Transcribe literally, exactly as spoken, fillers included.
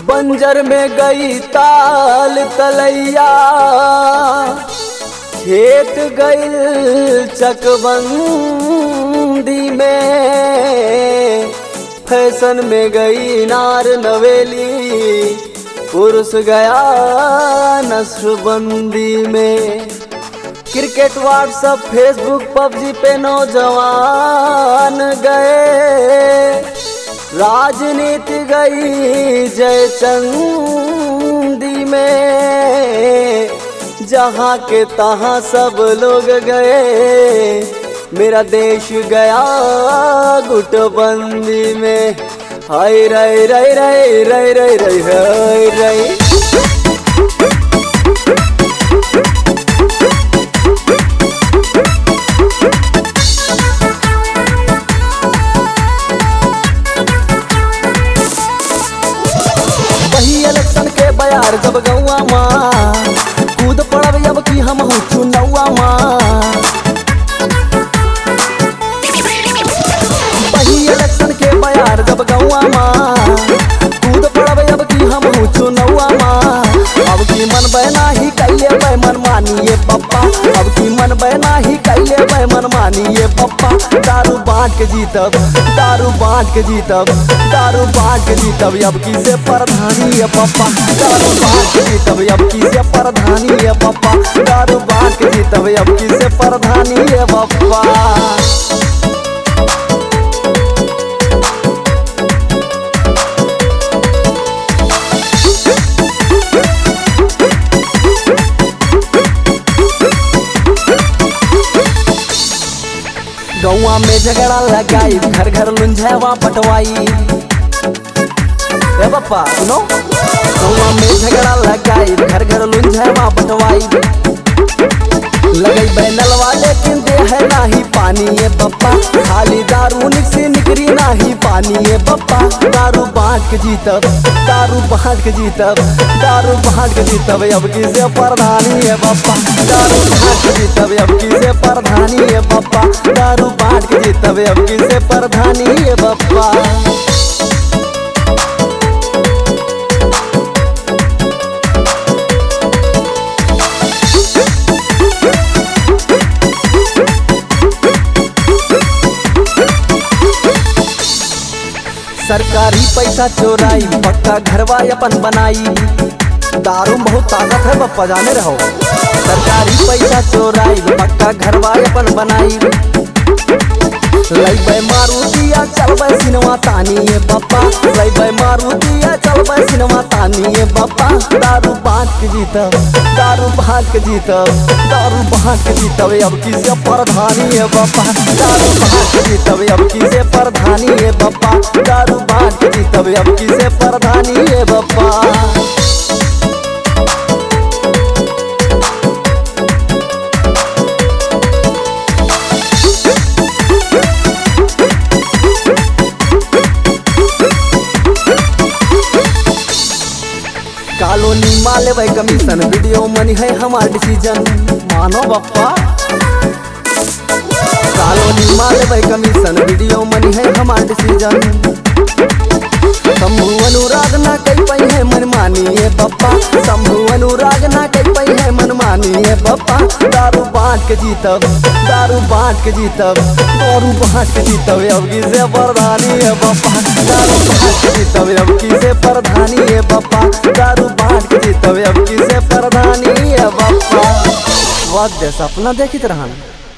बंजर में गई ताल तलैया, खेत गई चकबंदी में, फैशन में गई नार नवेली, पुरुष गया नस्लबंदी में। क्रिकेट व्हाट्सएप फेसबुक पबजी पे नौजवान गए, राजनीति गई जयचंदी में, जहाँ के तहाँ सब लोग गए, मेरा देश गया गुटबंदी में। हाय रे रे रे रे रे रे हाय रे। इलेक्शन के बयार जब गौआ माँ, कूद पड़ब अब की हम हूँ चुनौआ माँ। वही इलेक्शन के बयार जब गौआ माँ, कूद पड़ब अब की हम हूँ चुनौआ माँ। अब की मन बहना ही कैले बै मन मानिए पप्पा, अब की मन बहना ही कैले बै मन मानिए पप्पा। दारू बांट के जीतब, दारू बांट के जीतब, दारू बांट के जीतब अब की से प्रधानी है पप्पा। दारू बांट के जीतब अब की से प्रधानी है पप्पा, दारू बांट के जीतब अब की से प्रधानी है पप्पा। गौआ में झगड़ा लगाई, घर घर लुंझावा पटवाई। ए पप्पा सुनो, गौआ में झगड़ा लगाई, घर घर लुंझावा पटवाई। लगई बैनल वाले लेकिन दे है नाही पानी ये पप्पा, खाली दारू निकसी निकरी नाही पानी ये पप्पा। दारू बांट के जीतब, दारू बांट के जीतब, दारू बांट के जीतब अब की से प्रधानी है पप्पा। दारू बांट के जीतब अब की से प्रधानी है पप्पा, दारू बांट के जीतब अब की से प्रधानी है पप्पा। सरकारी पैसा चोराई, पक्का घरवा अपन बनाई। दारू में बहुत ताकत है पप्पा जाने रहो। सरकारी पैसा चोराई, पक्का घरवा अपन बनाई। लइबै मारुतिया चलबै सिनेमा तानी ये पप्पा, लइबै मारुतिया चलबै सिनेमा तानी ये पप्पा। दारू बांट के जीतब, दारू बांट के जीतब, दारू बांट के जीतब अब की से प्रधानी है पप्पा। दारू बांट के जीतब अब की से प्रधानी है पप्पा, दारू बांट के जीतब अब की से प्रधानी है पप्पा। कॉलोनी माले भाई कमीशन, वीडियो मनी है हमारा डिसीजन, मानो बप्पा। कॉलोनी माले भाई कमीशन, वीडियो मनी है हमारा डिसीजन। शंभू अनुराग ना कई पई है मन मानिए पप्पा, शंभू अनुराग ना कई पई है मन मानिए पप्पा। दारू बांट के जीतब, दारू बांट के जीतब, दारू बांट के जीतब अब की से प्रधानी है पप्पा। दारू बांट के जीतब अब की से प्रधानी है पप्पा, दारू बांट के जीतब अब की से प्रधानी है पप्पा। वाद्य सपना देखित रहन।